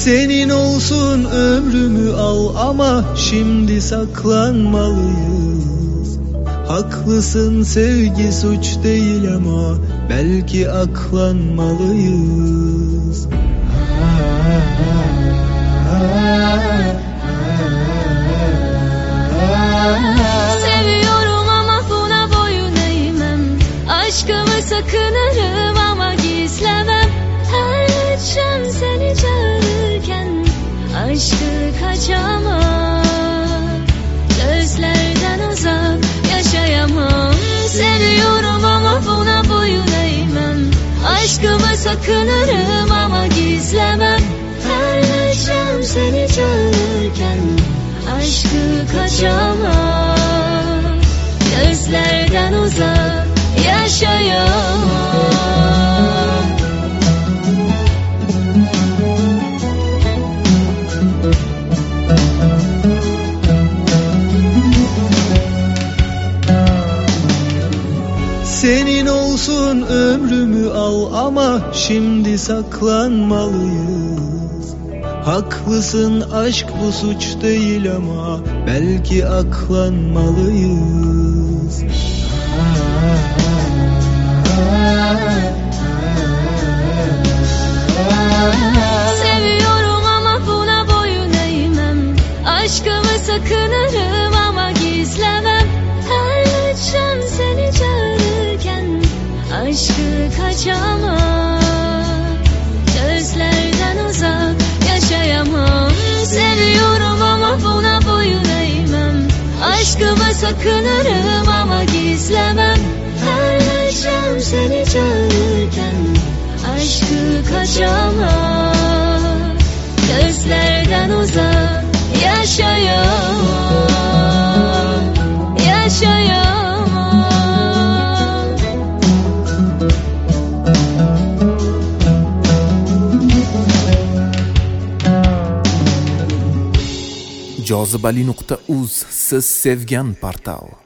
Senin olsun ömrümü al ama şimdi saklanmalıyız. Haklısın, sevgi suç değil ama belki aklanmalıyız. Seviyorum ama buna boyun eğmem. Aşkımı sakınırım ama gizlemem. Terleteceğim seni çağırırken, aşkı kaçamam. Gözlerden uzak yaşayamam. Seviyorum ama buna boyun eğmem. Aşkımı sakınırım ama gizlemem. Terleteceğim seni çağırırken, aşkı kaçamam. Gözlerden uzak yaşayamam. Senin olsun ömrümü al ama şimdi saklanmalıyız. Haklısın, aşk bu suç değil ama belki aklanmalıyız. Seviyorum ama buna boyun eğmem. Aşkımı sakınırım ama gizlemem. Terleteceğim seni çağırırken, aşkı kaçamam. Gözlerden uzak yaşayamam. Seviyorum ama buna boyun eğmem. Aşkımı sakınırım ama gizlemem. Terleteceğim seni çağırırken, aşkı kaçamam. Gözlerden uzak yaşayamam. Yaşayamam. Jozibali.uz siz sevgan portal.